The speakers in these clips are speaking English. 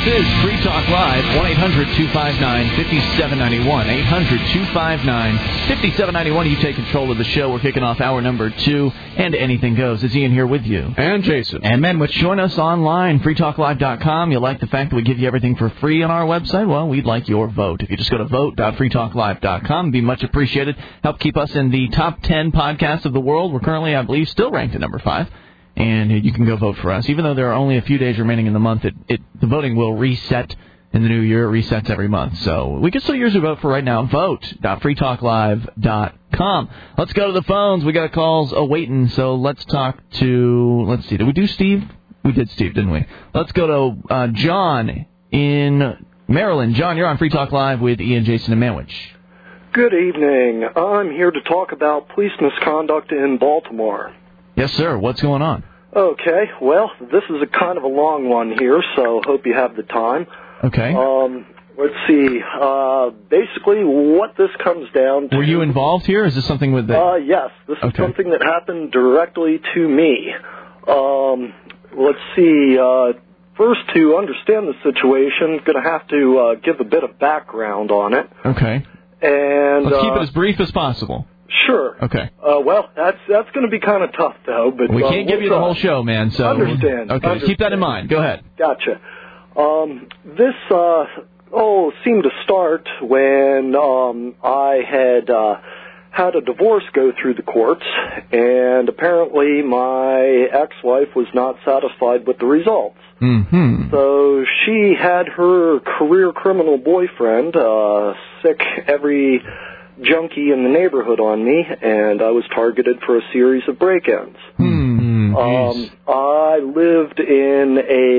is Free Talk Live, 1-800-259-5791. 800-259-5791. You take control of the show. We're kicking off hour number 2, and anything goes. It's Ian here with you. And Jason. And Menwich. Join us online, freetalklive.com. You like the fact that we give you everything for free on our website? Well, we'd like your vote. If you just go to vote.freetalklive.com, it'd be much appreciated. Help keep us in the top 10 podcasts of the world. We're currently, I believe, still ranked at number 5. And you can go vote for us. Even though there are only a few days remaining in the month, the voting will reset in the new year. It resets every month. So we can still use your vote for right now. Vote.freetalklive.com. Let's go to the phones. We got calls awaiting. So let's talk to, let's see, did we do Steve? We did Steve, didn't we? Let's go to John in Maryland. John, you're on Free Talk Live with Ian, Jason, and Manwich. Good evening. I'm here to talk about police misconduct in Baltimore. Yes, sir. What's going on? Okay. Well, this is a kind of a long one here, so hope you have the time. Okay. Let's see. Basically, what this comes down to... Were you involved here? Is this something with the... Yes. This is something that happened directly to me. Let's see. First, to understand the situation, going to have to give a bit of background on it. Okay. And let's keep it as brief as possible. Sure. Okay. Well, that's going to be kind of tough, though. But we can't give you the whole show, man. So understand. Okay. Keep that in mind. Go ahead. Gotcha. This seemed to start when I had a divorce go through the courts, and apparently my ex-wife was not satisfied with the results. Mm-hmm. So she had her career criminal boyfriend sick every junkie in the neighborhood on me, and I was targeted for a series of break-ins. I lived in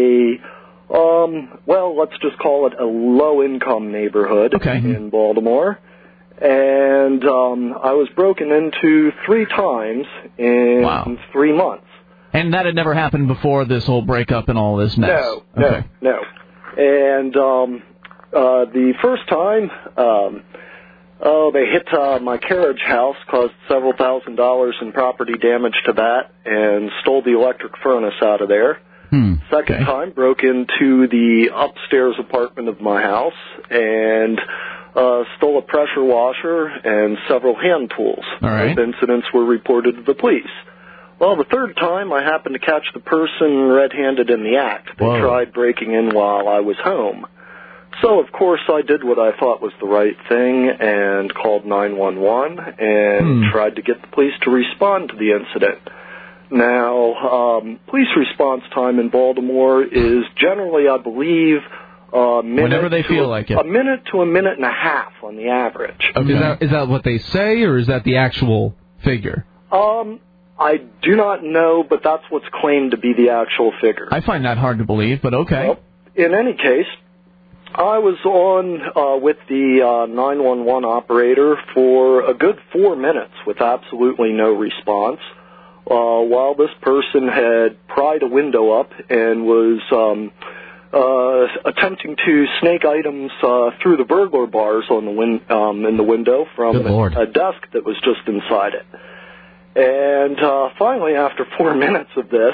let's just call it a low-income neighborhood in Baltimore, and I was broken into 3 times in 3 months. And that had never happened before this whole breakup and all this mess? No. And the first time... they hit my carriage house, caused several $1,000s in property damage to that, and stole the electric furnace out of there. Second time, broke into the upstairs apartment of my house and stole a pressure washer and several hand tools. All right. Those incidents were reported to the police. Well, the third time, I happened to catch the person red-handed in the act. They tried breaking in while I was home. So, of course, I did what I thought was the right thing and called 911 and tried to get the police to respond to the incident. Now, police response time in Baltimore is generally, I believe, whenever they feel like it. A minute to a minute and a half on the average. Okay. Is that what they say, or is that the actual figure? I do not know, but that's what's claimed to be the actual figure. I find that hard to believe, but okay. Well, in any case, I was on with the 911 operator for a good 4 minutes with absolutely no response, while this person had pried a window up and was attempting to snake items through the burglar bars on the in the window from a desk that was just inside it. And finally, after 4 minutes of this,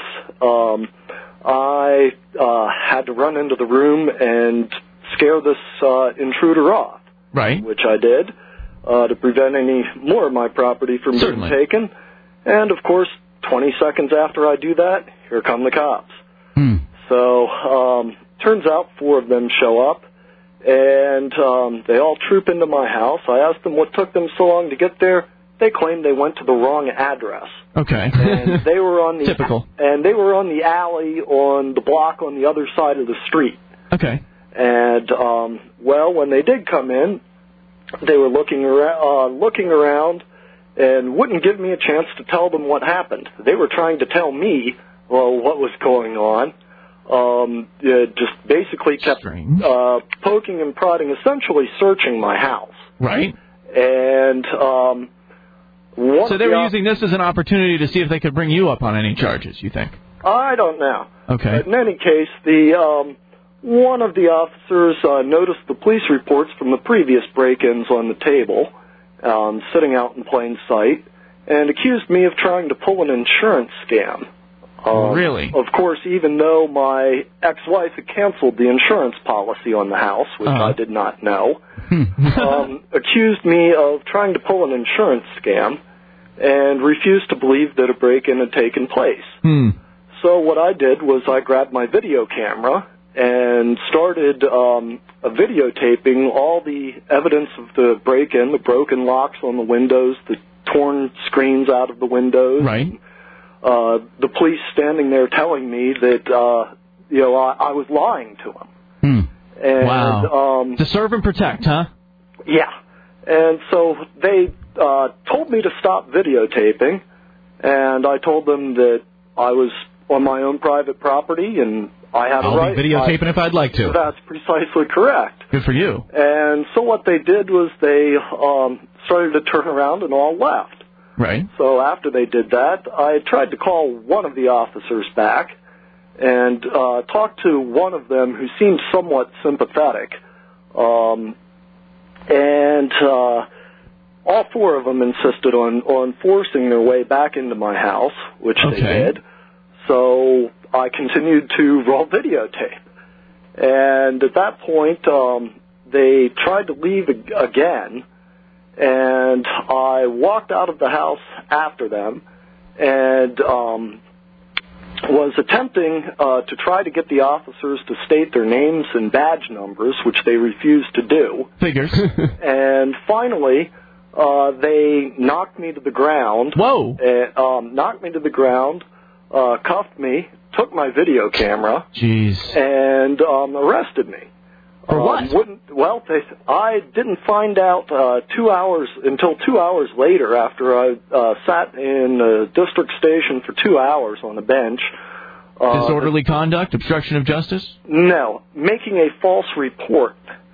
I had to run into the room and scare this intruder off. Right. Which I did to prevent any more of my property from being taken. And, of course, 20 seconds after I do that, here come the cops. So, turns out 4 of them show up, and they all troop into my house. I asked them what took them so long to get there. They claimed they went to the wrong address. Okay. And they were on the typical. And they were on the alley on the block on the other side of the street. Okay. And when they did come in, they were looking around and wouldn't give me a chance to tell them what happened. They were trying to tell me what was going on. Just basically kept poking and prodding, essentially searching my house. Right. And so they were using this as an opportunity to see if they could bring you up on any charges, you think? I don't know. Okay. But in any case, one of the officers noticed the police reports from the previous break-ins on the table, sitting out in plain sight, and accused me of trying to pull an insurance scam. Really? Of course, even though my ex-wife had canceled the insurance policy on the house, which I did not know, accused me of trying to pull an insurance scam and refused to believe that a break-in had taken place. So what I did was I grabbed my video camera and started videotaping all the evidence of the break-in, the broken locks on the windows, the torn screens out of the windows. Right. The police standing there telling me that, I was lying to them. And, wow. To serve and protect, huh? Yeah. And so they told me to stop videotaping, and I told them that I was on my own private property and I had a right. I'll be videotaping if I'd like to. That's precisely correct. Good for you. And so what they did was they started to turn around and all left. Right. So after they did that, I tried to call one of the officers back and talk to one of them who seemed somewhat sympathetic. And all four of them insisted on forcing their way back into my house, which they did. So I continued to roll videotape. And at that point, they tried to leave again, and I walked out of the house after them and was attempting to try to get the officers to state their names and badge numbers, which they refused to do. Figures. And finally, they knocked me to the ground. Whoa! Knocked me to the ground, cuffed me, took my video camera, and arrested me. For what? I didn't find out until 2 hours later, after I sat in a district station for 2 hours on a bench. Disorderly conduct, obstruction of justice? No, making a false report.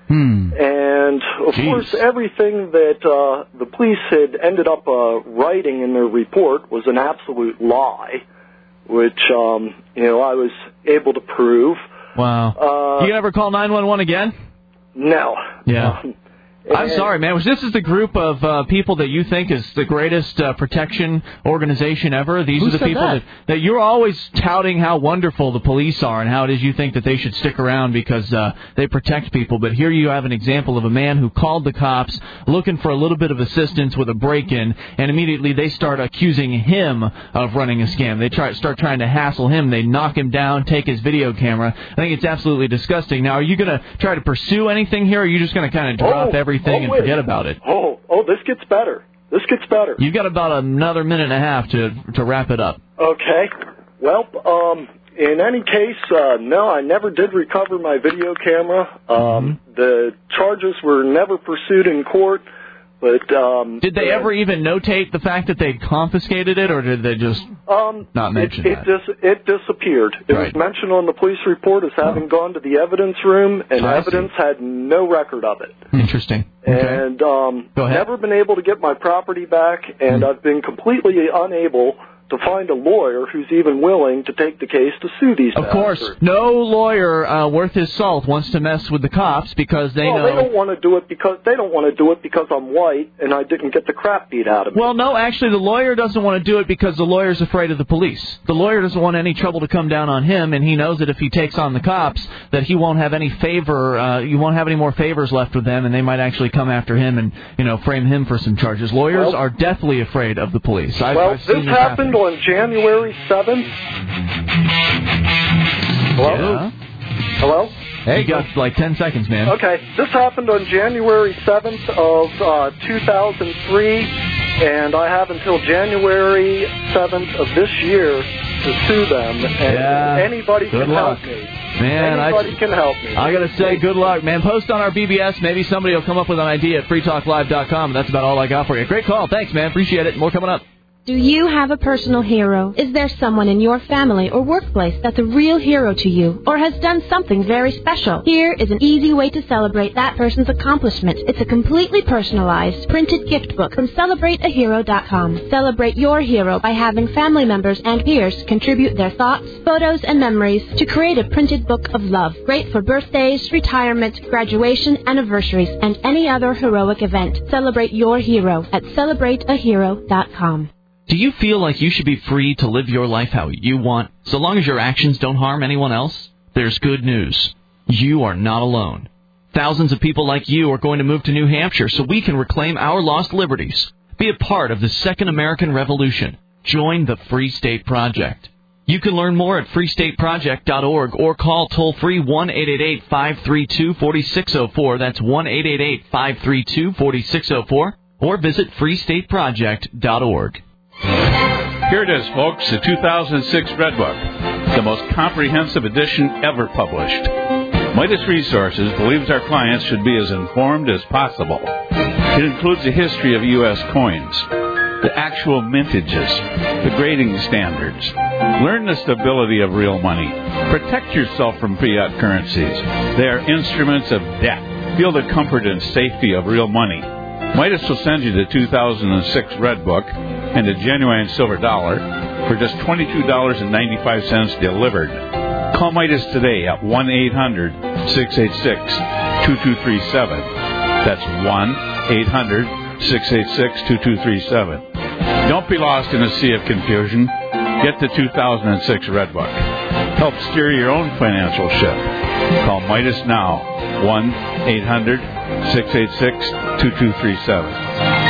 And, of course, everything that the police had ended up writing in their report was an absolute lie, which, I was able to prove. Wow. You ever call 911 again? No. Yeah. I'm sorry, man. This is the group of people that you think is the greatest protection organization ever. These are the people that you're always touting how wonderful the police are and how it is you think that they should stick around because they protect people. But here you have an example of a man who called the cops looking for a little bit of assistance with a break-in, and immediately they start accusing him of running a scam. They start trying to hassle him. They knock him down, take his video camera. I think it's absolutely disgusting. Now, are you going to try to pursue anything here, or are you just going to kind of drop everything and forget about it? This gets better. This gets better. You've got about another minute and a half to wrap it up. Okay. Well, in any case, no, I never did recover my video camera. The charges were never pursued in court. But did they ever even notate the fact that they confiscated it, or did they just not mention that? It disappeared. It was mentioned on the police report as having gone to the evidence room, and evidence had no record of it. Interesting. And never been able to get my property back, and I've been completely unable to find a lawyer who's even willing to take the case to sue these bastards. Of course, no lawyer worth his salt wants to mess with the cops because they know. They don't want to do it because I'm white and I didn't get the crap beat out of me. Well, no, actually, the lawyer doesn't want to do it because the lawyer's afraid of the police. The lawyer doesn't want any trouble to come down on him, and he knows that if he takes on the cops, that he won't have any favor. You won't have any more favors left with them, and they might actually come after him and frame him for some charges. Lawyers are deathly afraid of the police. I've seen this happened on January 7th. Hello? Yeah. Hello? Hey, you got like 10 seconds, man. Okay. This happened on January 7th of 2003, and I have until January 7th of this year to sue them, and anybody can help me. Man, anybody can help me. I got to say, good luck, man. Post on our BBS. Maybe somebody will come up with an idea at freetalklive.com. That's about all I got for you. Great call. Thanks, man. Appreciate it. More coming up. Do you have a personal hero? Is there someone in your family or workplace that's a real hero to you or has done something very special? Here is an easy way to celebrate that person's accomplishment. It's a completely personalized printed gift book from CelebrateAhero.com. Celebrate your hero by having family members and peers contribute their thoughts, photos, and memories to create a printed book of love. Great for birthdays, retirement, graduation, anniversaries, and any other heroic event. Celebrate your hero at CelebrateAhero.com. Do you feel like you should be free to live your life how you want, so long as your actions don't harm anyone else? There's good news. You are not alone. Thousands of people like you are going to move to New Hampshire so we can reclaim our lost liberties. Be a part of the Second American Revolution. Join the Free State Project. You can learn more at freestateproject.org or call toll-free 1-888-532-4604. That's 1-888-532-4604. Or visit freestateproject.org. Here it is, folks, the 2006 Red Book, the most comprehensive edition ever published. Midas Resources believes our clients should be as informed as possible. It includes a history of U.S. coins, the actual mintages, the grading standards. Learn the stability of real money. Protect yourself from fiat currencies. They are instruments of debt. Feel the comfort and safety of real money. Midas will send you the 2006 Red Book and a genuine silver dollar for just $22.95 delivered. Call Midas today at 1-800-686-2237. That's 1-800-686-2237. Don't be lost in a sea of confusion. Get the 2006 Red Book. Help steer your own financial ship. Call Midas now, 1-800-686-2237.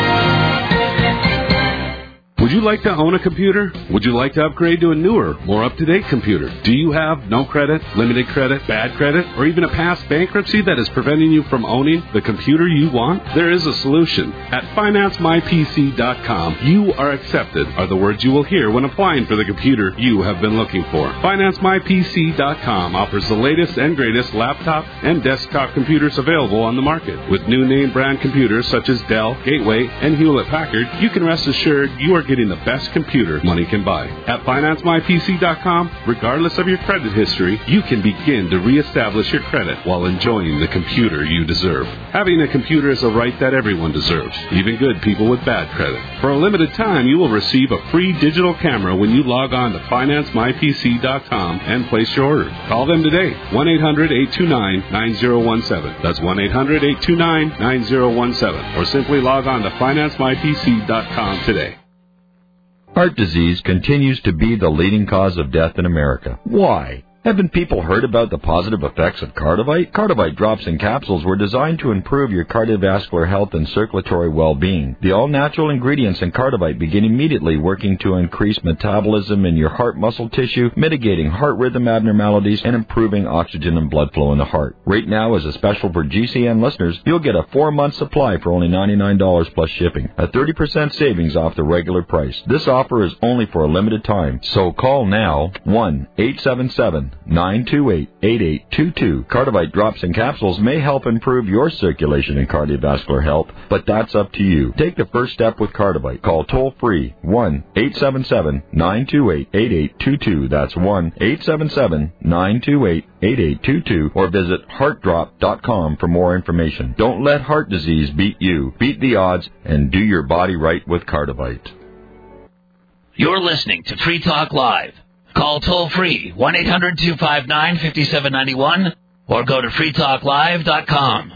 Would you like to own a computer? Would you like to upgrade to a newer, more up-to-date computer? Do you have no credit, limited credit, bad credit, or even a past bankruptcy that is preventing you from owning the computer you want? There is a solution. At FinanceMyPC.com, you are accepted are the words you will hear when applying for the computer you have been looking for. FinanceMyPC.com offers the latest and greatest laptop and desktop computers available on the market. With new name brand computers such as Dell, Gateway, and Hewlett-Packard, you can rest assured you are getting the best computer money can buy. At FinanceMyPC.com, regardless of your credit history, you can begin to reestablish your credit while enjoying the computer you deserve. Having a computer is a right that everyone deserves, even good people with bad credit. For a limited time, you will receive a free digital camera when you log on to FinanceMyPC.com and place your order. Call them today, 1-800-829-9017. That's 1-800-829-9017. Or simply log on to FinanceMyPC.com today. Heart disease continues to be the leading cause of death in America. Why? Haven't people heard about the positive effects of Cardivite? Cardivite drops and capsules were designed to improve your cardiovascular health and circulatory well-being. The all-natural ingredients in Cardivite begin immediately working to increase metabolism in your heart muscle tissue, mitigating heart rhythm abnormalities, and improving oxygen and blood flow in the heart. Right now, as a special for GCN listeners, you'll get a 4-month supply for only $99 plus shipping, a 30% savings off the regular price. This offer is only for a limited time, so call now, 1-877-928-8822. Cardivite drops and capsules may help improve your circulation and cardiovascular health, but that's up to you. Take the first step with Cardivite. Call toll-free 1-877-928-8822. That's 1-877-928-8822. Or visit heartdrop.com for more information. Don't let heart disease beat you. Beat the odds and do your body right with Cardivite. You're listening to Free Talk Live. Call toll-free 1-800-259-5791 or go to freetalklive.com.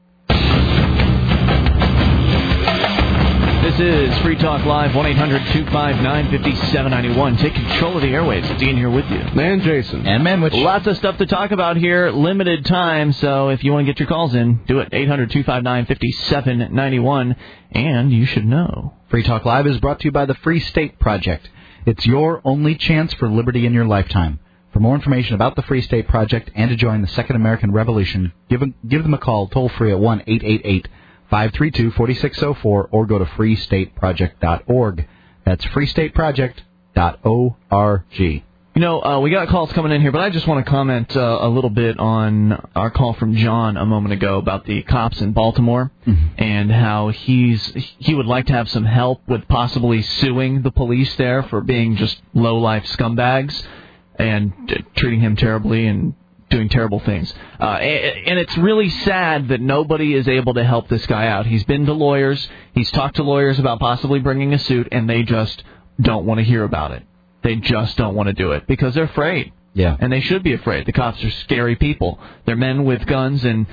This is Free Talk Live, 1-800-259-5791. Take control of the airwaves. It's Ian here with you. Man Jason. And Man Witch. Lots of stuff to talk about here. Limited time, so if you want to get your calls in, do it. 800-259-5791. And you should know. Free Talk Live is brought to you by the Free State Project. It's your only chance for liberty in your lifetime. For more information about the Free State Project and to join the Second American Revolution, give them a call toll-free at 1-888-532-4604 or go to freestateproject.org. That's freestateproject.org. You know, we got calls coming in here, but I just want to comment a little bit on our call from John a moment ago about the cops in Baltimore and how he would like to have some help with possibly suing the police there for being just low-life scumbags and treating him terribly and doing terrible things. And it's really sad that nobody is able to help this guy out. He's been to lawyers. He's talked to lawyers about possibly bringing a suit, and they just don't want to hear about it. They just don't want to do it because they're afraid. Yeah. And they should be afraid. The cops are scary people. They're men with guns and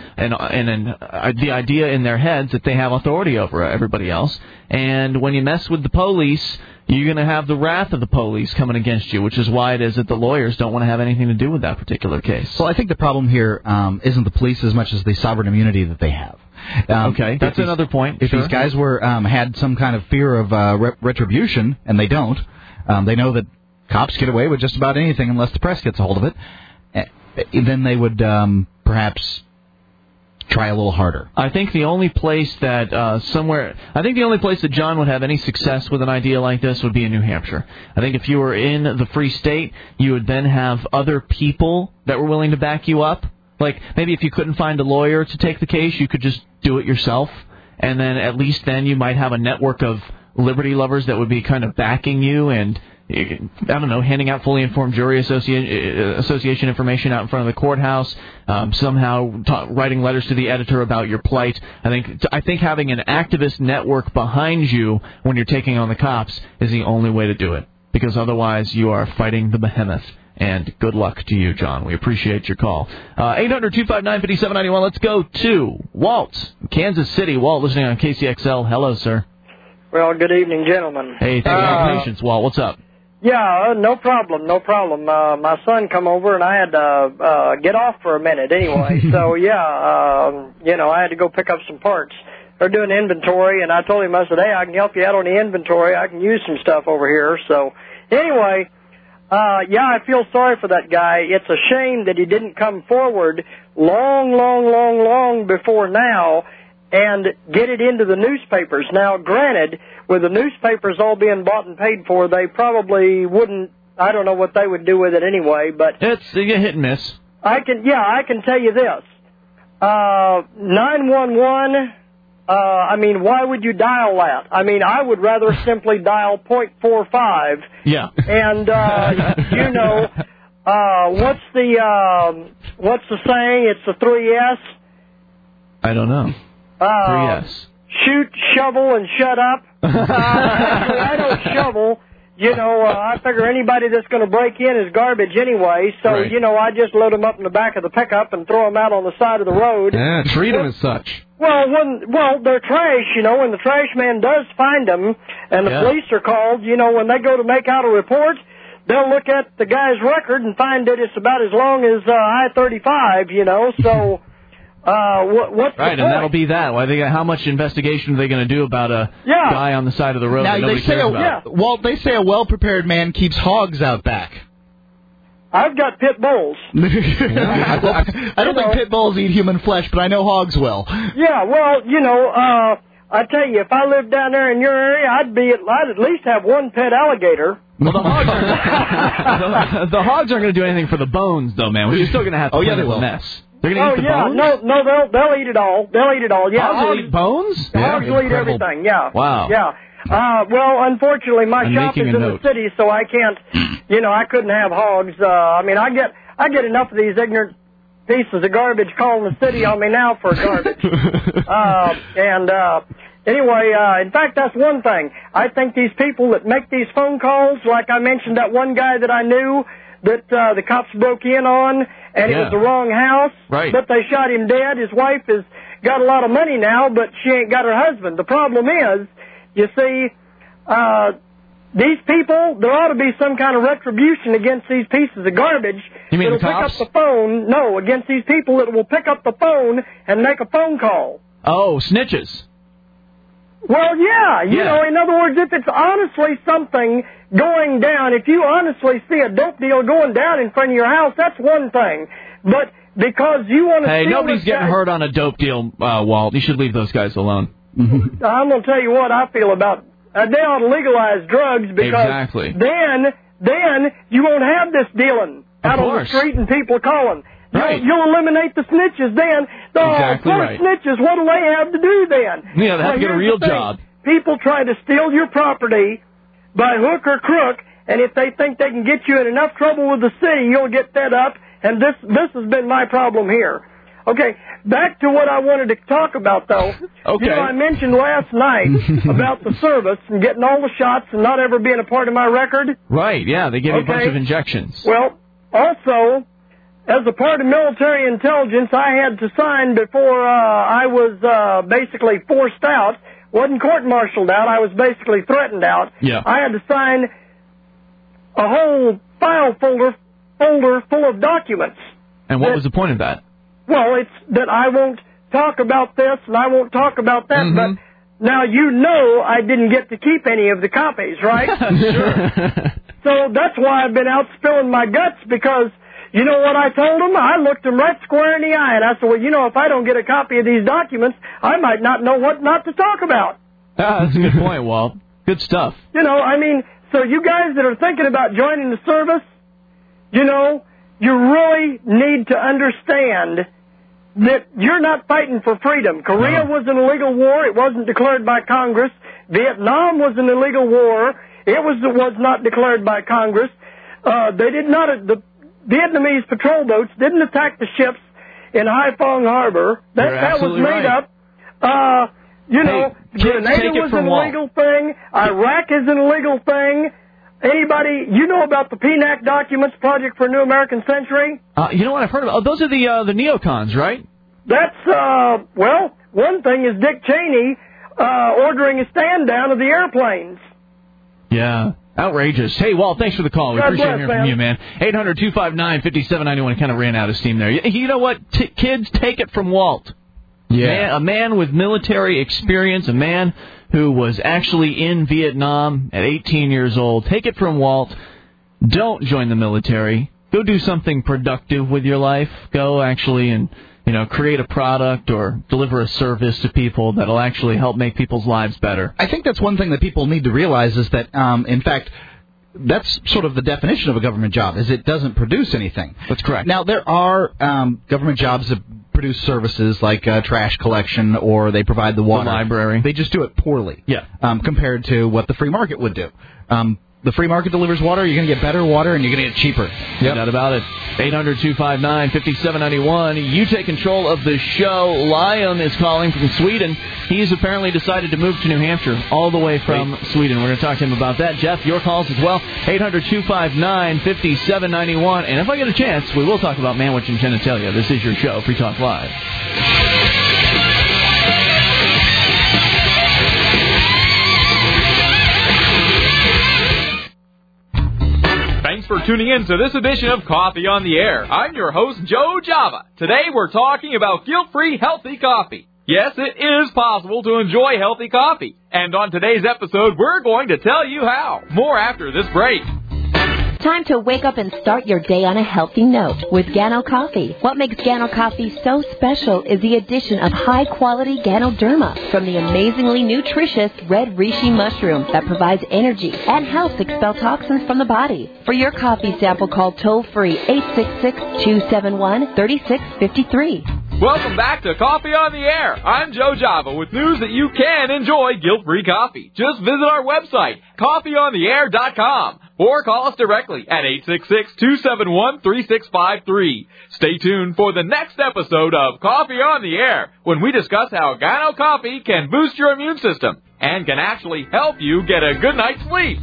the idea in their heads that they have authority over everybody else. And when you mess with the police, you're going to have the wrath of the police coming against you, which is why it is that the lawyers don't want to have anything to do with that particular case. Well, I think the problem here isn't the police as much as the sovereign immunity that they have. Okay, that's another point. If these guys were had some kind of fear of retribution, and they don't, they know that cops get away with just about anything unless the press gets a hold of it, then they would perhaps try a little harder. I think the only place that that John would have any success with an idea like this would be in New Hampshire. I think if you were in the Free State, you would then have other people that were willing to back you up. Like, maybe if you couldn't find a lawyer to take the case, you could just do it yourself, and then at least then you might have a network of liberty lovers that would be kind of backing you and, I don't know, handing out fully informed jury association information out in front of the courthouse, somehow writing letters to the editor about your plight. I think having an activist network behind you when you're taking on the cops is the only way to do it, because otherwise you are fighting the behemoth. And good luck to you, John. We appreciate your call. 800-259-5791. Let's go to Walt, Kansas City. Walt, listening on KCXL. Hello, sir. Well, good evening, gentlemen. Hey, thank you for your patience, Walt. What's up? Yeah, no problem. My son come over, and I had to get off for a minute anyway. So, I had to go pick up some parts. They're doing inventory, and I told him, I said, hey, I can help you out on the inventory. I can use some stuff over here. So, anyway... I feel sorry for that guy. It's a shame that he didn't come forward long before now and get it into the newspapers. Now, granted, with the newspapers all being bought and paid for, they probably wouldn't, I don't know what they would do with it anyway, but... It's a hit and miss. I can tell you this. 911... why would you dial that? I would rather simply dial .45. Yeah. And, what's the saying? It's the 3S? I don't know. 3S. Shoot, shovel, and shut up. I don't shovel. I figure anybody that's going to break in is garbage anyway, so, right. I just load them up in the back of the pickup and throw them out on the side of the road. Yeah, treat them as such. Well, they're trash, when the trash man does find them and the police are called, when they go to make out a report, they'll look at the guy's record and find that it's about as long as I-35, so... what's right, the and that'll be that. How much investigation are they going to do about a guy on the side of the road now, that nobody cares about? Walt, they say a well-prepared man keeps hogs out back. I've got pit bulls. I don't think pit bulls eat human flesh, but I know hogs will. Yeah, well, I tell you, if I lived down there in your area, I'd at least have one pet alligator. Well, the hogs aren't going to do anything for the bones, though, man. We're still going to have to clean up the mess. They're going to eat the bones? No, they'll eat it all. They'll eat it all, yeah. Hogs will eat bones? Hogs will eat everything, yeah. Wow. Yeah. Well, unfortunately, my shop is in the city, so I can't, I couldn't have hogs. I get enough of these ignorant pieces of garbage calling the city on me now for garbage. Anyway, in fact, that's one thing. I think these people that make these phone calls, like I mentioned that one guy that I knew that the cops broke in on, and it was the wrong house, but they shot him dead. His wife has got a lot of money now, but she ain't got her husband. The problem is, you see, these people, there ought to be some kind of retribution against these pieces of garbage. You mean the cops? Pick up the phone. No, against these people that will pick up the phone and make a phone call. Oh, snitches. Well, yeah, in other words, if it's honestly something going down, if you honestly see a dope deal going down in front of your house, that's one thing. But because you want to steal nobody's getting hurt on a dope deal, Walt. You should leave those guys alone. I'm going to tell you what I feel about they ought to legalize drugs because then you won't have this dealing out on the street and people calling. Right. You'll eliminate the snitches then. Exactly right. Snitches, what do they have to do then? Yeah, they have to get a real job. People try to steal your property by hook or crook, and if they think they can get you in enough trouble with the city, you'll get fed up, and this has been my problem here. Okay, back to what I wanted to talk about, though. Okay. I mentioned last night about the service and getting all the shots and not ever being a part of my record. Right, yeah, they give you a bunch of injections. Well, Also, as a part of military intelligence, I had to sign before I was basically forced out. Wasn't court-martialed out. I was basically threatened out. Yeah. I had to sign a whole file folder full of documents. And what was the point of that? Well, it's that I won't talk about this and I won't talk about that, but now you know I didn't get to keep any of the copies, right? Sure. So that's why I've been out spilling my guts, because you know what I told them? I looked them right square in the eye, and I said, well, you know, if I don't get a copy of these documents, I might not know what not to talk about. That's a good point, Walt. Good stuff. You know, I mean, so you guys that are thinking about joining the service, you know, you really need to understand that you're not fighting for freedom. Korea was an illegal war. It wasn't declared by Congress. Vietnam was an illegal war. It was not declared by Congress. They did not... The Vietnamese patrol boats didn't attack the ships in Haiphong Harbor. That was made up. You know, Grenada was an illegal thing. Iraq is an illegal thing. Anybody, you know about the PNAC documents, Project for a New American Century? You know what I've heard about? Oh, those are the neocons, right? That's, well, one thing is Dick Cheney ordering a stand down of the airplanes. Yeah. Outrageous. Hey, Walt, thanks for the call. We appreciate hearing from you, man. 800-259-5791. I kind of ran out of steam there. You know what? Kids, take it from Walt. Yeah. A man with military experience, a man who was actually in Vietnam at 18 years old. Take it from Walt. Don't join the military. Go do something productive with your life. Go actually and, you know, create a product or deliver a service to people that'll actually help make people's lives better. I think that's one thing that people need to realize is that, in fact, that's sort of the definition of a government job, is it doesn't produce anything. That's correct. Now, there are government jobs that produce services like trash collection, or they provide the water. The library. They just do it poorly compared to what the free market would do. The free market delivers water, you're going to get better water, and you're going to get cheaper. No doubt about it. 800-259-5791. You take control of the show. Liam is calling from Sweden. He's apparently decided to move to New Hampshire all the way from Sweden. We're going to talk to him about that. Jeff, your calls as well. 800-259-5791. And if I get a chance, we will talk about Manwich and genitalia. This is your show, Free Talk Live. Thanks for tuning in to this edition of Coffee on the Air. I'm your host, Joe Java. Today we're talking about guilt-free healthy coffee. Yes, it is possible to enjoy healthy coffee. And on today's episode, we're going to tell you how. More after this break. Time to wake up and start your day on a healthy note with Gano Coffee. What makes Gano Coffee so special is the addition of high-quality Ganoderma from the amazingly nutritious red reishi mushroom that provides energy and helps expel toxins from the body. For your coffee sample, call toll-free 866-271-3653. Welcome back to Coffee on the Air. I'm Joe Java with news that you can enjoy guilt-free coffee. Just visit our website, coffeeontheair.com, or call us directly at 866-271-3653. Stay tuned for the next episode of Coffee on the Air, when we discuss how Gano Coffee can boost your immune system and can actually help you get a good night's sleep.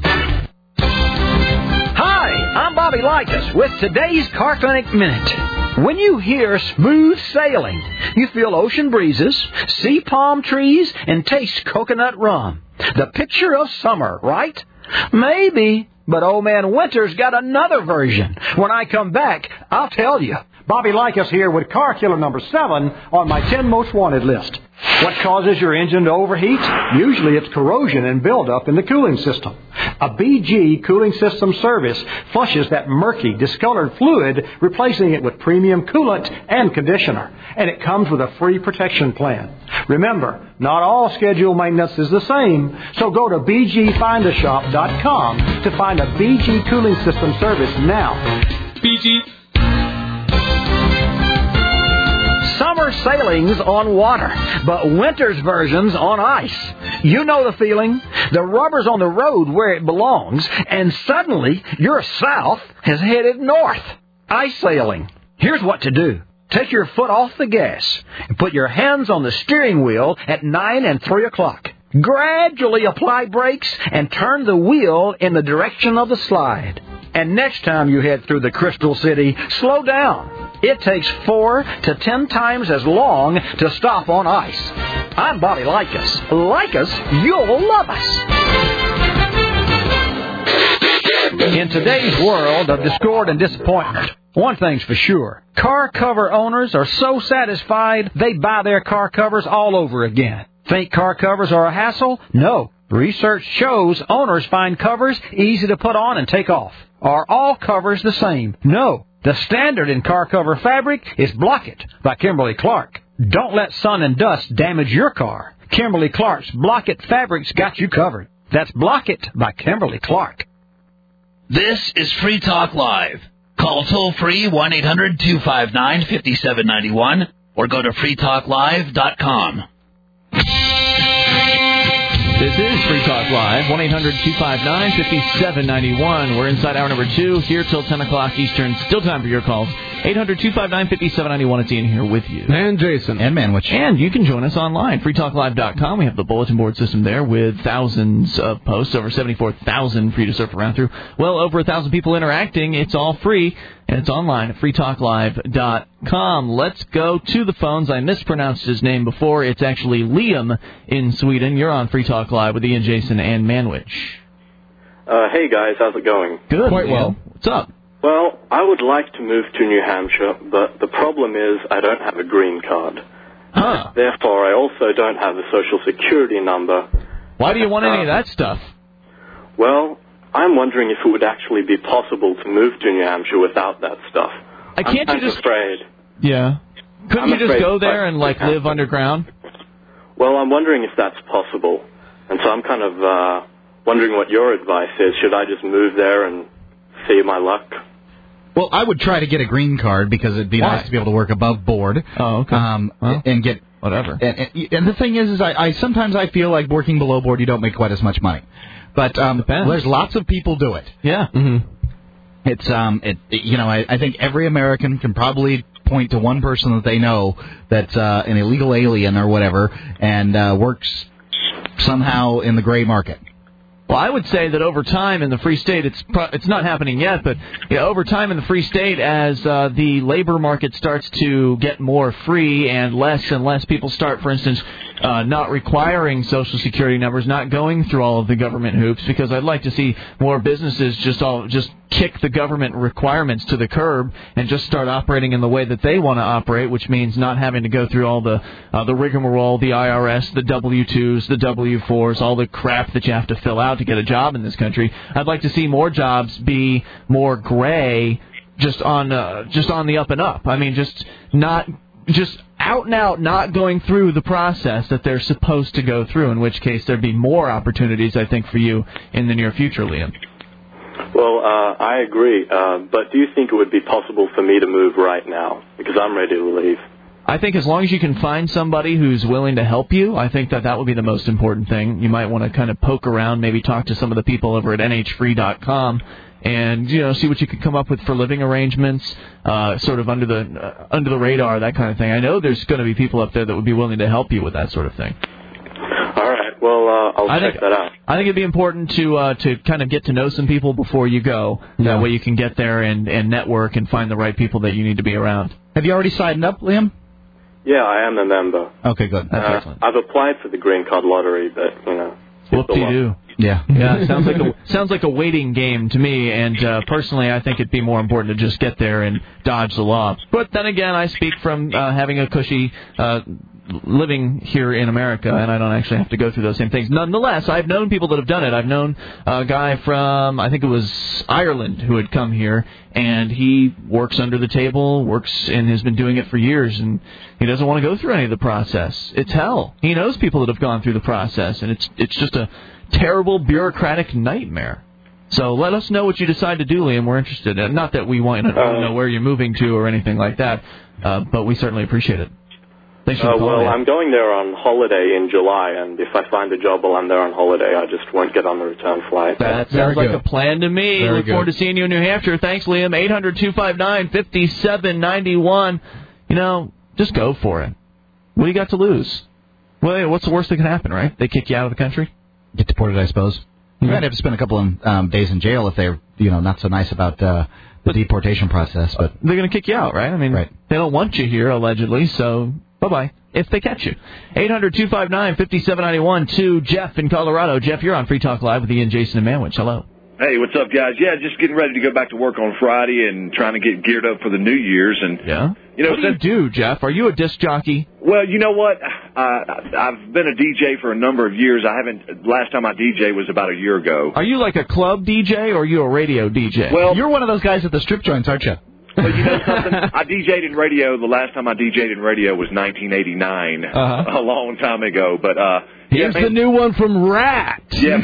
Hi, I'm Bobby Likas with today's Car Clinic Minute. When you hear smooth sailing, you feel ocean breezes, see palm trees, and taste coconut rum. The picture of summer, right? Maybe, but old man Winter's got another version. When I come back, I'll tell you. Bobby Likas here with car killer number 7 on my 10 most wanted list. What causes your engine to overheat? Usually it's corrosion and buildup in the cooling system. A BG cooling system service flushes that murky, discolored fluid, replacing it with premium coolant and conditioner. And it comes with a free protection plan. Remember, not all scheduled maintenance is the same, so go to bgfindashop.com to find a BG cooling system service now. BG. Summer sailings on water, but winter's versions on ice. You know the feeling. The rubber's on the road where it belongs, and suddenly your south has headed north. Ice sailing. Here's what to do. Take your foot off the gas and put your hands on the steering wheel at 9 and 3 o'clock. Gradually apply brakes and turn the wheel in the direction of the slide. And next time you head through the Crystal City, slow down. It takes 4 to 10 times as long to stop on ice. I'm Bobby Likas. Like us, you'll love us. In today's world of discord and disappointment, one thing's for sure. Car cover owners are so satisfied they buy their car covers all over again. Think car covers are a hassle? No. Research shows owners find covers easy to put on and take off. Are all covers the same? No. The standard in car cover fabric is Block-It by Kimberly-Clark. Don't let sun and dust damage your car. Kimberly-Clark's Block-It fabric's got you covered. That's Block-It by Kimberly-Clark. This is Free Talk Live. Call toll-free 1-800-259-5791 or go to freetalklive.com. This is Free Talk Live, 1-800-259-5791. We're inside hour number 2, here till 10 o'clock Eastern. Still time for your calls. 800-259-5791. It's Ian here with you. And Jason. And Manwich. And you can join us online, freetalklive.com. We have the bulletin board system there with thousands of posts, over 74,000 for you to surf around through. Well over 1,000 people interacting. It's all free, and it's online at freetalklive.com. Let's go to the phones. I mispronounced his name before. It's actually Liam in Sweden. You're on Free Talk Live with Ian, Jason, and Manwich. Hey, guys. How's it going? Good. Quite well. What's up? Well, I would like to move to New Hampshire, but the problem is I don't have a green card. Huh. Therefore, I also don't have a social security number. Why do you want any of that stuff? Well, I'm wondering if it would actually be possible to move to New Hampshire without that stuff. Can't I'm you just afraid. Yeah. Couldn't you just go there and live underground? Well, I'm wondering if that's possible. And so I'm kind of wondering what your advice is. Should I just move there and see my luck? Well, I would try to get a green card because it'd be nice to be able to work above board. Oh, okay. And get whatever. And the thing is I sometimes I feel like working below board you don't make quite as much money, but there's lots of people do it. Yeah. Mm-hmm. It's I think every American can probably point to one person that they know that's an illegal alien or whatever and works somehow in the gray market. Well, I would say that over time in the Free State, it's not happening yet, but over time in the Free State, as the labor market starts to get more free and less people start, for instance, not requiring Social Security numbers, not going through all of the government hoops, because I'd like to see more businesses just kick the government requirements to the curb and just start operating in the way that they want to operate, which means not having to go through all the rigmarole, the IRS, the W-2s, the W-4s, all the crap that you have to fill out to get a job in this country. I'd like to see more jobs be more gray, just on the up and up. I mean, just out and out, not going through the process that they're supposed to go through, in which case there'd be more opportunities, I think, for you in the near future, Liam. Well, I agree, but do you think it would be possible for me to move right now? Because I'm ready to leave. I think as long as you can find somebody who's willing to help you, I think that would be the most important thing. You might want to kind of poke around, maybe talk to some of the people over at nhfree.com and, see what you could come up with for living arrangements, sort of under the radar, that kind of thing. I know there's going to be people up there that would be willing to help you with that sort of thing. All right. Well, I'll check that out. I think it'd be important to kind of get to know some people before you go. Yeah. That way you can get there and network and find the right people that you need to be around. Have you already signed up, Liam? Yeah, I am a member. Okay, good. That's excellent. I've applied for the green card lottery, but whoop-de-doo. Yeah. Yeah, sounds like a waiting game to me, and personally I think it'd be more important to just get there and dodge the law. But then again, I speak from having a cushy living here in America, and I don't actually have to go through those same things. Nonetheless, I've known people that have done it. I've known a guy from, I think it was Ireland, who had come here, and he works under the table, and has been doing it for years, and he doesn't want to go through any of the process. It's hell. He knows people that have gone through the process, and it's just a terrible bureaucratic nightmare. So let us know what you decide to do, Liam. We're interested. Not that we want to know where you're moving to or anything like that, but we certainly appreciate it. Thanks for calling. I'm going there on holiday in July, and if I find a job while I'm there on holiday, I just won't get on the return flight. That sounds like a plan to me. Look forward to seeing you in New Hampshire. Thanks, Liam. 800-259-5791. Just go for it. What do you got to lose? Well, what's the worst that can happen, right? They kick you out of the country? Get deported, I suppose. You might have to spend a couple of days in jail if they're not so nice about the deportation process. But they're going to kick you out, right? I mean, they don't want you here allegedly, so bye-bye if they catch you. 800-259-5791 to Jeff in Colorado. Jeff, you're on Free Talk Live with Ian, Jason, and Manwich. Hello. Hey, what's up, guys? Yeah, just getting ready to go back to work on Friday and trying to get geared up for the New Year's. And what do you do, Jeff? Are you a disc jockey? Well, you know what? I've been a DJ for a number of years. Last time I DJ was about a year ago. Are you like a club DJ or are you a radio DJ? Well, you're one of those guys at the strip joints, aren't you? But you know something? I DJ'd in radio. The last time I DJ'd in radio was 1989, a long time ago. But here's the new one from Rat. Yeah,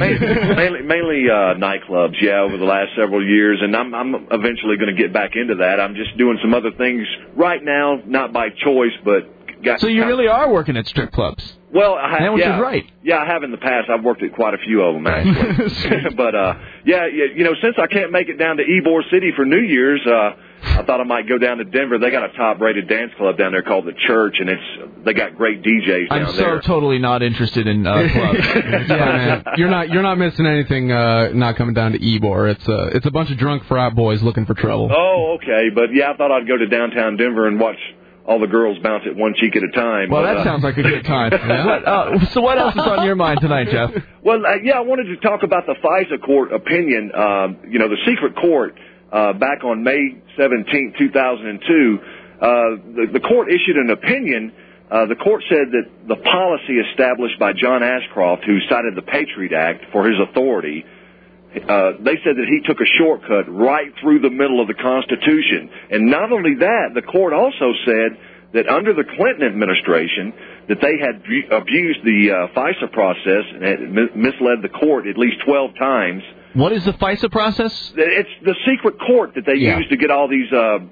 mainly nightclubs. Yeah, over the last several years, and I'm eventually going to get back into that. I'm just doing some other things right now, not by choice, but. So you really are working at strip clubs? Well, I have. Which is right. Yeah, I have in the past. I've worked at quite a few of them actually. But since I can't make it down to Ybor City for New Year's. I thought I might go down to Denver. They got a top-rated dance club down there called The Church, and they got great DJs down there. I'm so totally not interested in clubs. Yeah, man. You're not missing anything. Not coming down to Ybor. It's a bunch of drunk frat boys looking for trouble. Oh, okay. But yeah, I thought I'd go to downtown Denver and watch all the girls bounce at one cheek at a time. Well, that sounds like a good time. So what else is on your mind tonight, Jeff? Well, I wanted to talk about the FISA court opinion. The secret court. Back on May 17, 2002, the court issued an opinion. The court said that the policy established by John Ashcroft, who cited the Patriot Act for his authority, they said that he took a shortcut right through the middle of the Constitution. And not only that, the court also said that under the Clinton administration, that they had abused the FISA process and had misled the court at least 12 times. What is the FISA process? It's the secret court that they use to get all these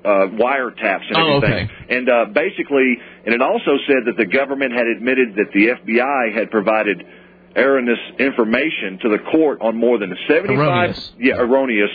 wiretaps and everything. Okay. And basically, and it also said that the government had admitted that the FBI had provided erroneous information to the court on more than 75 erroneous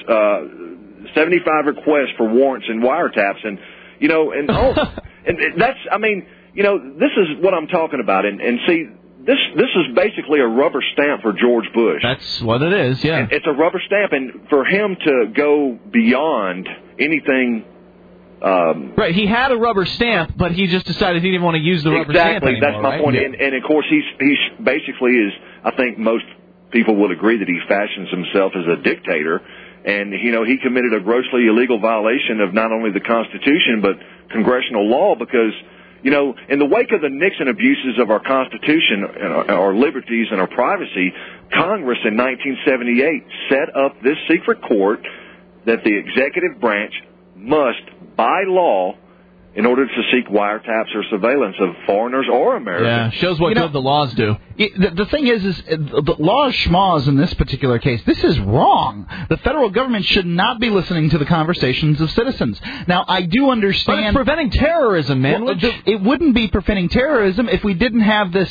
75 requests for warrants and wiretaps. And and that's this is what I'm talking about. And see. This is basically a rubber stamp for George Bush. That's what it is, yeah. And it's a rubber stamp, and for him to go beyond anything... right, he had a rubber stamp, but he just decided he didn't want to use the rubber stamp anymore. Exactly, that's my point. Yeah. And of course, he's basically is, I think most people would agree that he fashions himself as a dictator. And, he committed a grossly illegal violation of not only the Constitution, but congressional law, because... in the wake of the Nixon abuses of our Constitution, our liberties, and our privacy, Congress in 1978 set up this secret court that the executive branch must, by law, in order to seek wiretaps or surveillance of foreigners or Americans. Yeah, shows what good the laws do. The thing is the law schmaws in this particular case. This is wrong. The federal government should not be listening to the conversations of citizens. Now, I do understand... But it's preventing terrorism, man. Well, it wouldn't be preventing terrorism if we didn't have this,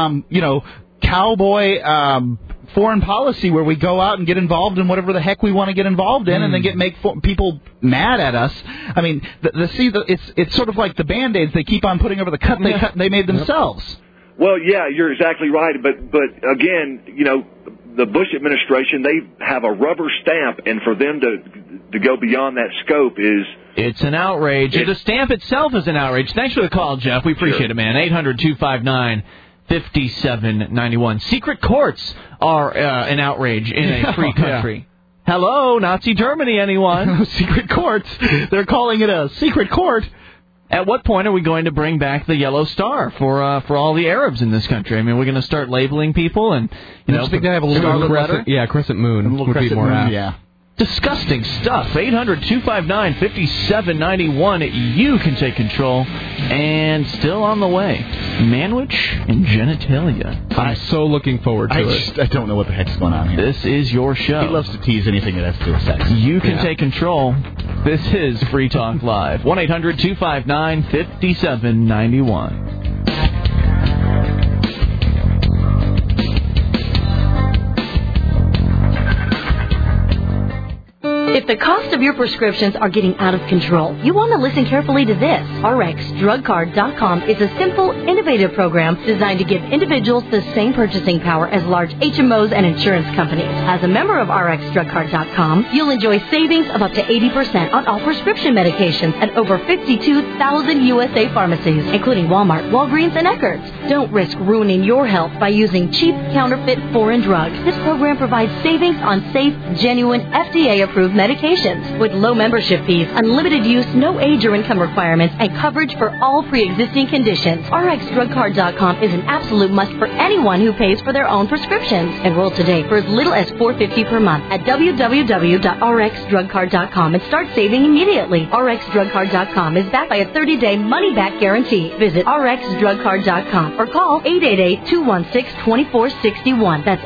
cowboy... foreign policy where we go out and get involved in whatever the heck we want to get involved in, and then make people mad at us. I mean, it's sort of like the Band-Aids they keep on putting over the cut they made themselves. Well, yeah, you're exactly right. But again, the Bush administration, they have a rubber stamp, and for them to go beyond that scope is... It's an outrage. The stamp itself is an outrage. Thanks for the call, Jeff. We appreciate it, man. 800-259-5791. Secret courts are an outrage in a free country. Hello, Nazi Germany, anyone? Secret courts. They're calling it a secret court. At what point are we going to bring back the yellow star for all the Arabs in this country? I mean, we're going to start labeling people and I think they have a little crescent moon would be more apt. Yeah. Disgusting stuff. 800-259-5791. You can take control. And still on the way, Manwich and genitalia. I'm so looking forward to it. I don't know what the heck's going on here. This is your show. He loves to tease anything that has to do with sex. You can take control. This is Free Talk Live. 1-800-259-5791. If the cost of your prescriptions are getting out of control, you want to listen carefully to this. RxDrugCard.com is a simple, innovative program designed to give individuals the same purchasing power as large HMOs and insurance companies. As a member of RxDrugCard.com, you'll enjoy savings of up to 80% on all prescription medications at over 52,000 USA pharmacies, including Walmart, Walgreens, and Eckerd's. Don't risk ruining your health by using cheap, counterfeit foreign drugs. This program provides savings on safe, genuine, FDA-approved medications with low membership fees, unlimited use, no age or income requirements, and coverage for all pre-existing conditions. RxDrugCard.com is an absolute must for anyone who pays for their own prescriptions. Enroll today for as little as $4.50 per month at www.rxdrugcard.com and start saving immediately. RxDrugCard.com is backed by a 30-day money-back guarantee. Visit RxDrugCard.com or call 888-216-2461. That's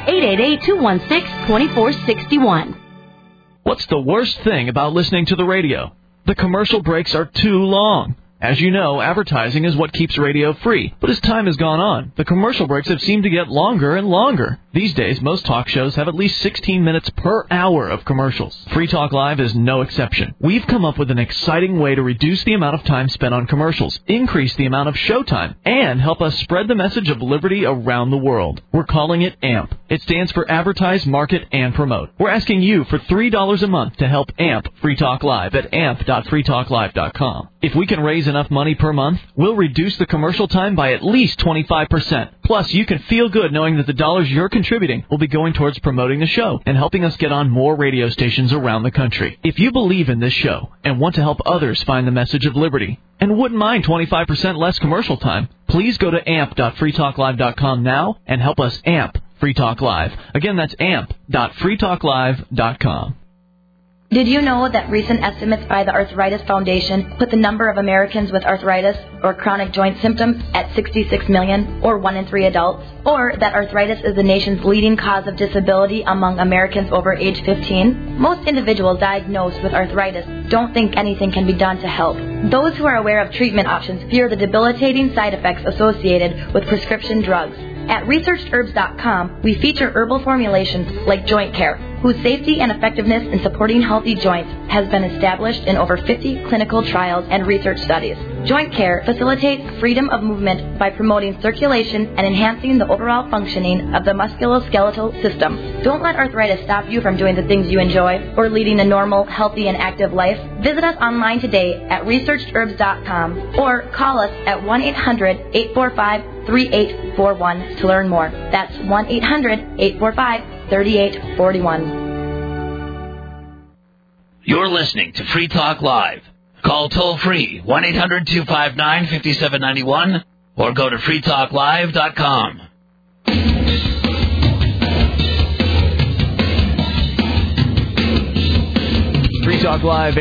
888-216-2461. What's the worst thing about listening to the radio? The commercial breaks are too long. As you know, advertising is what keeps radio free. But as time has gone on, the commercial breaks have seemed to get longer and longer. These days, most talk shows have at least 16 minutes per hour of commercials. Free Talk Live is no exception. We've come up with an exciting way to reduce the amount of time spent on commercials, increase the amount of showtime, and help us spread the message of liberty around the world. We're calling it AMP. It stands for Advertise, Market, and Promote. We're asking you for $3 a month to help AMP Free Talk Live at amp.freetalklive.com. If we can raise enough money per month, we'll reduce the commercial time by at least 25%. Plus, you can feel good knowing that the dollars you're contributing will be going towards promoting the show and helping us get on more radio stations around the country. If you believe in this show and want to help others find the message of liberty and wouldn't mind 25% less commercial time, please go to amp.freetalklive.com now and help us amp Free Talk Live. Again, that's amp.freetalklive.com. Did you know that recent estimates by the Arthritis Foundation put the number of Americans with arthritis or chronic joint symptoms at 66 million, or 1 in 3 adults? Or that arthritis is the nation's leading cause of disability among Americans over age 15? Most individuals diagnosed with arthritis don't think anything can be done to help. Those who are aware of treatment options fear the debilitating side effects associated with prescription drugs. At ResearchedHerbs.com, we feature herbal formulations like Joint Care, whose safety and effectiveness in supporting healthy joints has been established in over 50 clinical trials and research studies. Joint Care facilitates freedom of movement by promoting circulation and enhancing the overall functioning of the musculoskeletal system. Don't let arthritis stop you from doing the things you enjoy or leading a normal, healthy, and active life. Visit us online today at ResearchedHerbs.com or call us at 1-800-845-3841 to learn more. That's 1-800-845-3841. You're listening to Free Talk Live. Call toll-free 1-800-259-5791 or go to freetalklive.com. Free Talk Live,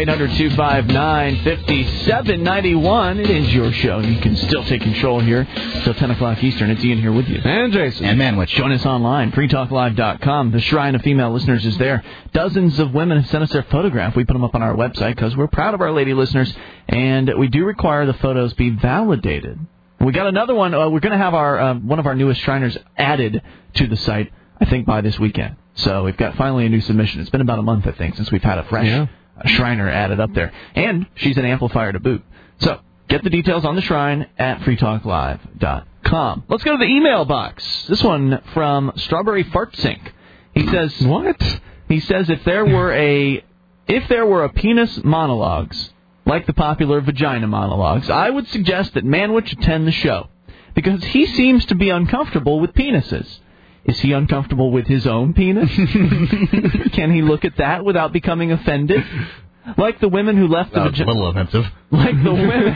800-259-5791. It is your show. You can still take control here until 10 o'clock Eastern. It's Ian here with you. And Jason. And Manwich. Join us online, freetalklive.com. The Shrine of Female Listeners is there. Dozens of women have sent us their photograph. We put them up on our website because we're proud of our lady listeners, and we do require the photos be validated. We got another one. We're going to have our one of our newest Shriners added to the site, I think, by this weekend. So we've got finally a new submission. It's been about a month, I think, since we've had a fresh Shriner added up there. And she's an amplifier to boot. So get the details on the Shrine at freetalklive.com. Let's go to the email box. This one from Strawberry Fartsink. He says, what? He says if there were a penis monologues, like the popular vagina monologues, I would suggest that Manwich attend the show, because he seems to be uncomfortable with penises. Is he uncomfortable with his own penis? Can he look at that without becoming offended? Like the women who left the vagina... a little offensive. Like the women...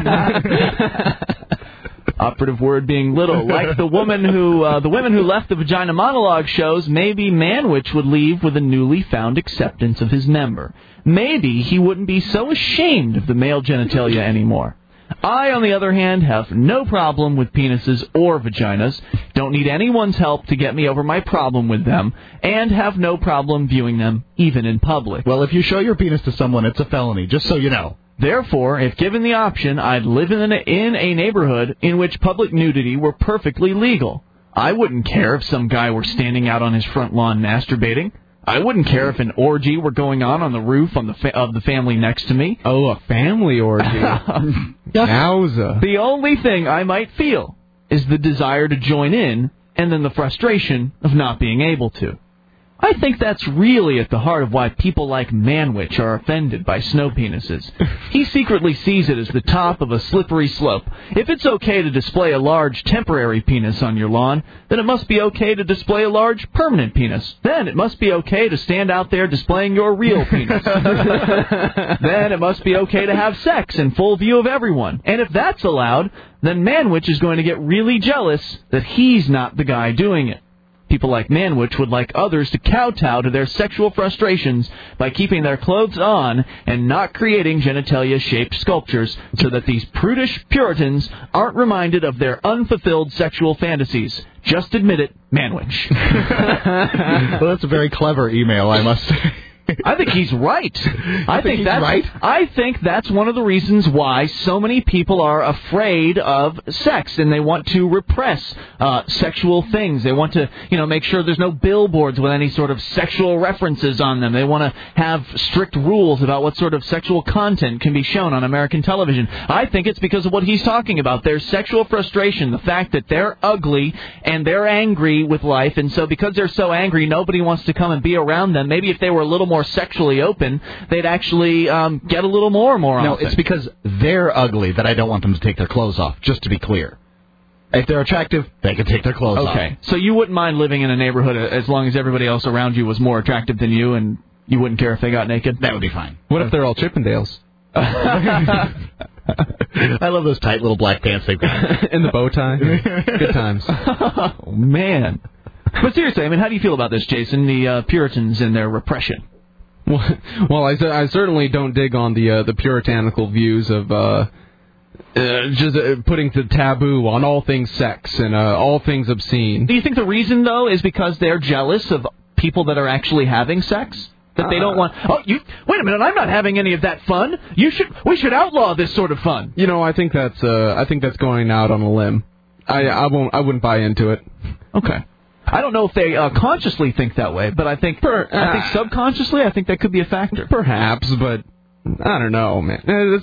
Operative word being little. Like the women who left the vagina monologue shows, maybe Manwich would leave with a newly found acceptance of his member. Maybe he wouldn't be so ashamed of the male genitalia anymore. I, on the other hand, have no problem with penises or vaginas, don't need anyone's help to get me over my problem with them, and have no problem viewing them, even in public. Well, if you show your penis to someone, it's a felony, just so you know. Therefore, if given the option, I'd live in a neighborhood in which public nudity were perfectly legal. I wouldn't care if some guy were standing out on his front lawn masturbating. I wouldn't care if an orgy were going on the roof of the family next to me. Oh, a family orgy. Yowza. The only thing I might feel is the desire to join in, and then the frustration of not being able to. I think that's really at the heart of why people like Manwich are offended by snow penises. He secretly sees it as the top of a slippery slope. If it's okay to display a large temporary penis on your lawn, then it must be okay to display a large permanent penis. Then it must be okay to stand out there displaying your real penis. Then it must be okay to have sex in full view of everyone. And if that's allowed, then Manwich is going to get really jealous that he's not the guy doing it. People like Manwich would like others to kowtow to their sexual frustrations by keeping their clothes on and not creating genitalia-shaped sculptures so that these prudish Puritans aren't reminded of their unfulfilled sexual fantasies. Just admit it, Manwich. Well, that's a very clever email, I must say. I think he's right. I think he's that's right? I think that's one of the reasons why so many people are afraid of sex, and they want to repress sexual things. They want to, make sure there's no billboards with any sort of sexual references on them. They want to have strict rules about what sort of sexual content can be shown on American television. I think it's because of what he's talking about. Their sexual frustration, the fact that they're ugly and they're angry with life, and so because they're so angry, nobody wants to come and be around them. Maybe if they were a little more sexually open, they'd actually get a little more often. No, it's because they're ugly that I don't want them to take their clothes off, just to be clear. If they're attractive, they can take their clothes off. Okay, so you wouldn't mind living in a neighborhood as long as everybody else around you was more attractive than you, and you wouldn't care if they got naked? That would be fine. What if they're all Chippendales? I love those tight little black pants they've got. In the bow tie. Good times. Oh, man. But seriously, how do you feel about this, Jason, the Puritans and their repression? Well, I certainly don't dig on the puritanical views of just putting the taboo on all things sex and all things obscene. Do you think the reason, though, is because they're jealous of people that are actually having sex? That they don't want... wait a minute, I'm not having any of that fun. We should outlaw this sort of fun. I think that's going out on a limb. I wouldn't buy into it. Okay. I don't know if they consciously think that way, but I think subconsciously, I think that could be a factor. Perhaps, but I don't know, man.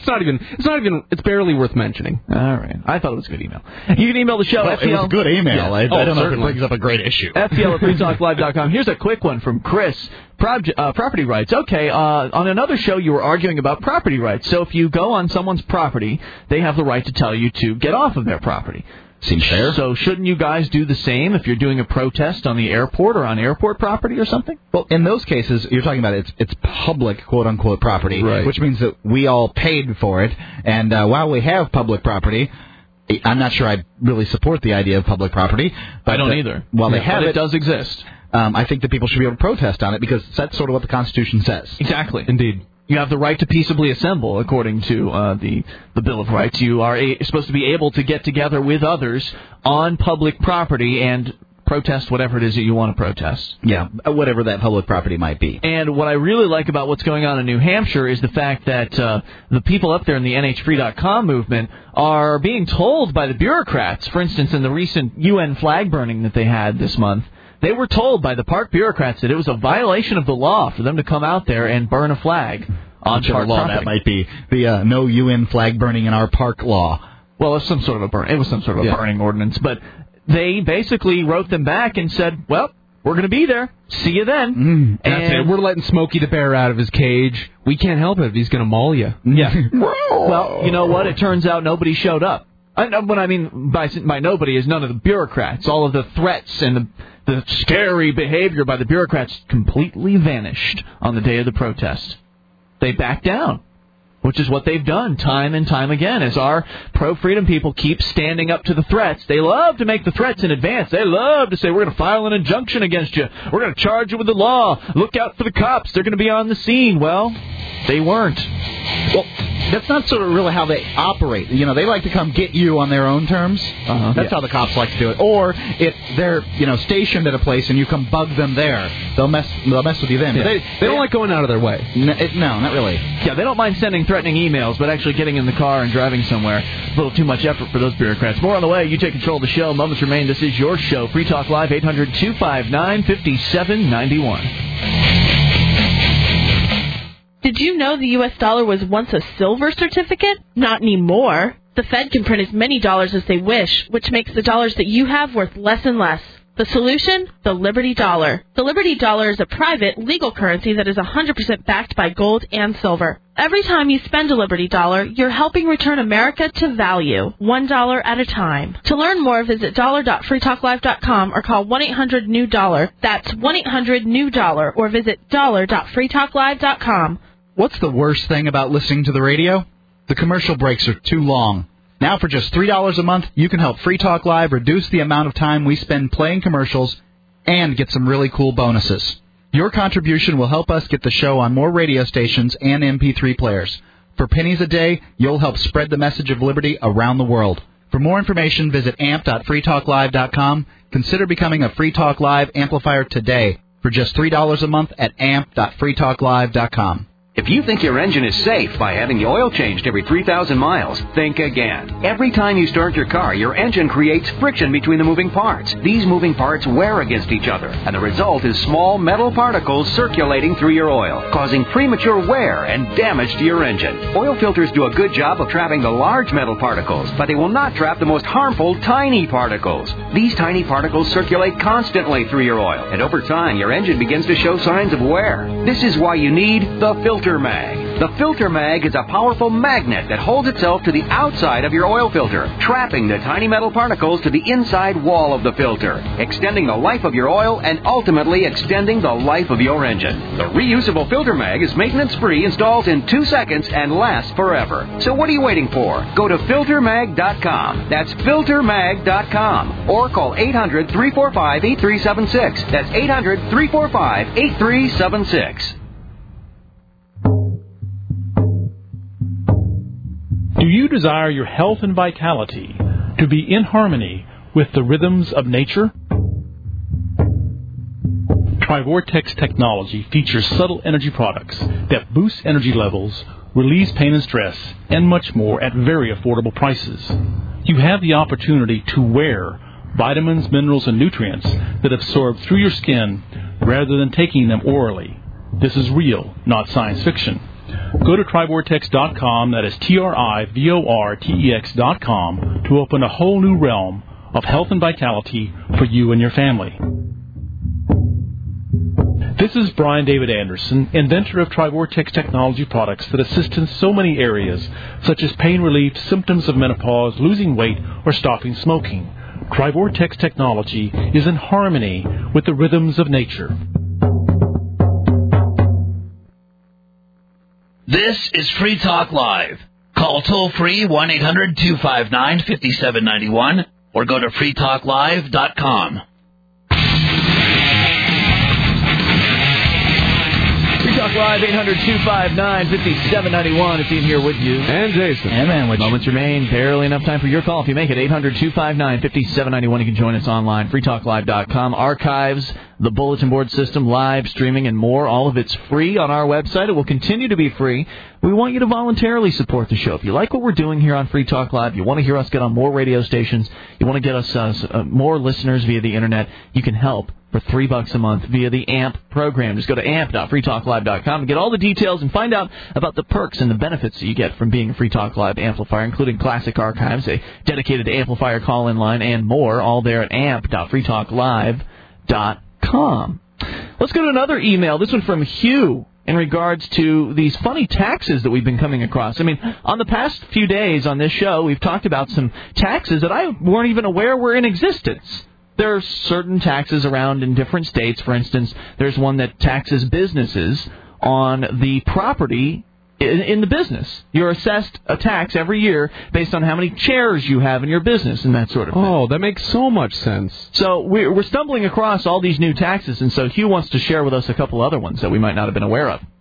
It's barely worth mentioning. All right. I thought it was a good email. You can email the show. Well, FPL. It was a good email. Yeah. I don't know if it brings up a great issue. FPL@freetalklive.com. Here's a quick one from Chris. Property rights. Okay, on another show you were arguing about property rights. So if you go on someone's property, they have the right to tell you to get off of their property. Seems fair. So shouldn't you guys do the same if you're doing a protest on the airport or on airport property or something? Well, in those cases, you're talking about it's public, quote-unquote, property, right, which means that we all paid for it. And while we have public property, I'm not sure I really support the idea of public property. But I don't either. While they have it does exist. I think that people should be able to protest on it because that's sort of what the Constitution says. Exactly. Indeed. You have the right to peaceably assemble, according to the Bill of Rights. You are supposed to be able to get together with others on public property and protest whatever it is that you want to protest. Yeah, whatever that public property might be. And what I really like about what's going on in New Hampshire is the fact that the people up there in the NHFree.com movement are being told by the bureaucrats, for instance, in the recent UN flag burning that they had this month, they were told by the park bureaucrats that it was a violation of the law for them to come out there and burn a flag on park law. property. That might be the no UN flag burning in our park law. Well, it was some sort of a burning ordinance, but they basically wrote them back and said, well, we're going to be there. See you then. That's it. We're letting Smokey the Bear out of his cage. We can't help it if he's going to maul you. Yeah. Well, you know what? It turns out nobody showed up. What I mean by nobody is none of the bureaucrats. All of the threats and the scary behavior by the bureaucrats completely vanished on the day of the protest. They backed down, which is what they've done time and time again. As our pro-freedom people keep standing up to the threats, they love to make the threats in advance. They love to say, we're going to file an injunction against you. We're going to charge you with the law. Look out for the cops. They're going to be on the scene. Well, they weren't. Well, that's not sort of really how they operate. You know, they like to come get you on their own terms. That's how the cops like to do it. Or if they're, stationed at a place and you come bug them there, they'll mess with you then. Yeah. They don't like going out of their way. No, not really. Yeah, they don't mind sending threatening emails, but actually getting in the car and driving somewhere, a little too much effort for those bureaucrats. More on the way. You take control of the show. Moments remain. This is your show. Free Talk Live, 800-259-5791. Did you know the U.S. dollar was once a silver certificate? Not anymore. The Fed can print as many dollars as they wish, which makes the dollars that you have worth less and less. The solution? The Liberty Dollar. The Liberty Dollar is a private, legal currency that is 100% backed by gold and silver. Every time you spend a Liberty Dollar, you're helping return America to value, $1 at a time. To learn more, visit dollar.freetalklive.com or call 1-800-NEW-DOLLAR. That's 1-800-NEW-DOLLAR or visit dollar.freetalklive.com. What's the worst thing about listening to the radio? The commercial breaks are too long. Now for just $3 a month, you can help Free Talk Live reduce the amount of time we spend playing commercials and get some really cool bonuses. Your contribution will help us get the show on more radio stations and MP3 players. For pennies a day, you'll help spread the message of liberty around the world. For more information, visit amp.freetalklive.com. Consider becoming a Free Talk Live amplifier today for just $3 a month at amp.freetalklive.com. If you think your engine is safe by having the oil changed every 3,000 miles, think again. Every time you start your car, your engine creates friction between the moving parts. These moving parts wear against each other, and the result is small metal particles circulating through your oil, causing premature wear and damage to your engine. Oil filters do a good job of trapping the large metal particles, but they will not trap the most harmful tiny particles. These tiny particles circulate constantly through your oil, and over time, your engine begins to show signs of wear. This is why you need the Filter Mag. The Filter Mag is a powerful magnet that holds itself to the outside of your oil filter, trapping the tiny metal particles to the inside wall of the filter, extending the life of your oil and ultimately extending the life of your engine. The reusable Filter Mag is maintenance-free, installs in 2 seconds, and lasts forever. So what are you waiting for? Go to filtermag.com. That's filtermag.com. Or call 800-345-8376. That's 800-345-8376. Do you desire your health and vitality to be in harmony with the rhythms of nature? Trivortex technology features subtle energy products that boost energy levels, relieves pain and stress, and much more at very affordable prices. You have the opportunity to wear vitamins, minerals, and nutrients that absorb through your skin rather than taking them orally. This is real, not science fiction. Go to Trivortex.com, that is TRIVORTEX.com, to open a whole new realm of health and vitality for you and your family. This is Brian David Anderson, inventor of Trivortex technology products that assist in so many areas, such as pain relief, symptoms of menopause, losing weight, or stopping smoking. Trivortex technology is in harmony with the rhythms of nature. This is Free Talk Live. Call toll-free 1-800-259-5791 or go to freetalklive.com. Free Talk Live, 800-259-5791. It's Ian here with you. And Jason. And man, moments remain. Barely enough time for your call. If you make it, 800-259-5791. You can join us online, freetalklive.com. Archives, the bulletin board system, live streaming, and more. All of it's free on our website. It will continue to be free. We want you to voluntarily support the show. If you like what we're doing here on Free Talk Live, you want to hear us get on more radio stations, you want to get us more listeners via the Internet, you can help for $3 a month via the AMP program. Just go to amp.freetalklive.com and get all the details and find out about the perks and the benefits that you get from being a Free Talk Live amplifier, including classic archives, a dedicated amplifier call-in line, and more, all there at amp.freetalklive.com. Let's go to another email. This one from Hugh in regards to these funny taxes that we've been coming across. I mean, on the past few days on this show, we've talked about some taxes that I weren't even aware were in existence. There are certain taxes around in different states. For instance, there's one that taxes businesses on the property in the business. You're assessed a tax every year based on how many chairs you have in your business and that sort of thing. Oh, that makes so much sense. So we're stumbling across all these new taxes, and so Hugh wants to share with us a couple other ones that we might not have been aware of.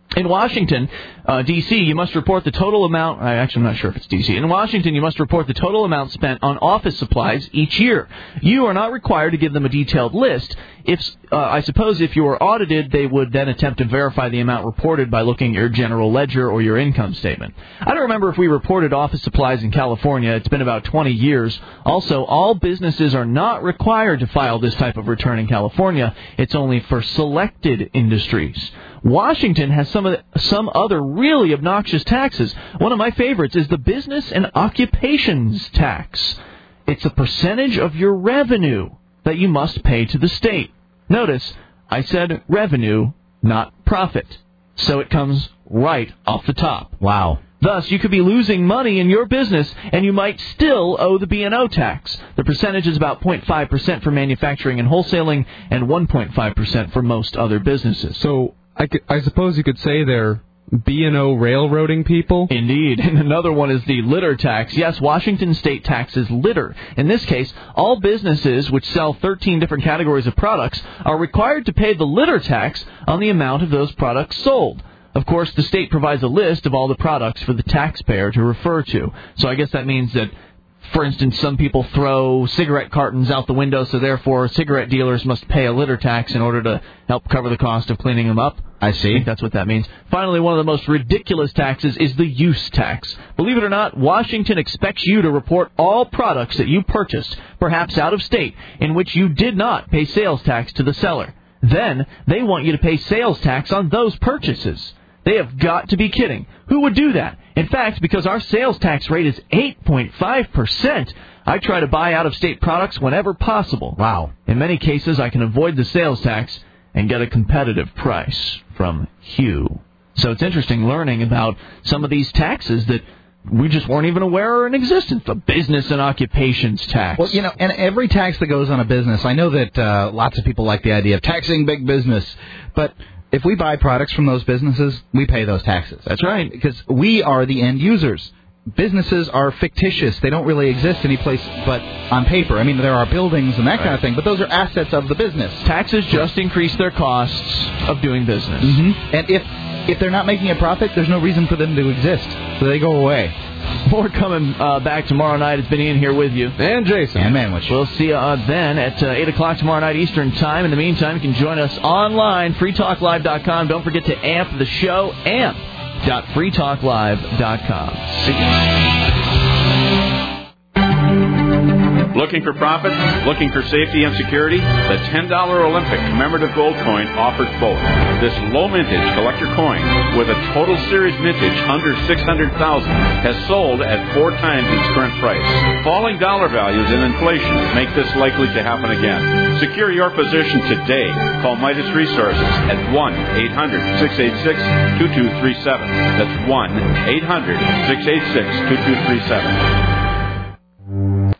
In Washington, D.C., you must report the total amount... Actually, I'm not sure if it's D.C. In Washington, you must report the total amount spent on office supplies each year. You are not required to give them a detailed list. I suppose if you were audited, they would then attempt to verify the amount reported by looking at your general ledger or your income statement. I don't remember if we reported office supplies in California. It's been about 20 years. Also, all businesses are not required to file this type of return in California. It's only for selected industries. Washington has some other really obnoxious taxes. One of my favorites is the business and occupations tax. It's a percentage of your revenue that you must pay to the state. Notice, I said revenue, not profit. So it comes right off the top. Wow. Thus, you could be losing money in your business, and you might still owe the B&O tax. The percentage is about 0.5% for manufacturing and wholesaling, and 1.5% for most other businesses. So I suppose you could say they're B&O railroading people? Indeed. And another one is the litter tax. Yes, Washington state taxes litter. In this case, all businesses which sell 13 different categories of products are required to pay the litter tax on the amount of those products sold. Of course, the state provides a list of all the products for the taxpayer to refer to. So I guess that means that, for instance, some people throw cigarette cartons out the window, so therefore cigarette dealers must pay a litter tax in order to help cover the cost of cleaning them up. I see. I think that's what that means. Finally, one of the most ridiculous taxes is the use tax. Believe it or not, Washington expects you to report all products that you purchased, perhaps out of state, in which you did not pay sales tax to the seller. Then, they want you to pay sales tax on those purchases. They have got to be kidding. Who would do that? In fact, because our sales tax rate is 8.5%, I try to buy out-of-state products whenever possible. Wow. In many cases, I can avoid the sales tax and get a competitive price from Hugh. So it's interesting learning about some of these taxes that we just weren't even aware are in existence. The business and occupations tax. Well, you know, and every tax that goes on a business, I know that lots of people like the idea of taxing big business, but if we buy products from those businesses, we pay those taxes. That's right. Because we are the end users. Businesses are fictitious. They don't really exist anyplace but on paper. I mean, there are buildings and that kind of thing, but those are assets of the business. Taxes just increase their costs of doing business. Mm-hmm. And if they're not making a profit, there's no reason for them to exist. So they go away. More coming back tomorrow night. It's been Ian here with you. And Jason. And Manwich. We'll see you then at 8 o'clock tomorrow night Eastern Time. In the meantime, you can join us online, freetalklive.com. Don't forget to amp the show, amp.freetalklive.com. See you. Looking for profit? Looking for safety and security? The $10 Olympic commemorative gold coin offers both. This low mintage collector coin with a total series mintage under $600,000 has sold at 4 times its current price. Falling dollar values and inflation make this likely to happen again. Secure your position today. Call Midas Resources at 1-800-686-2237. That's 1-800-686-2237.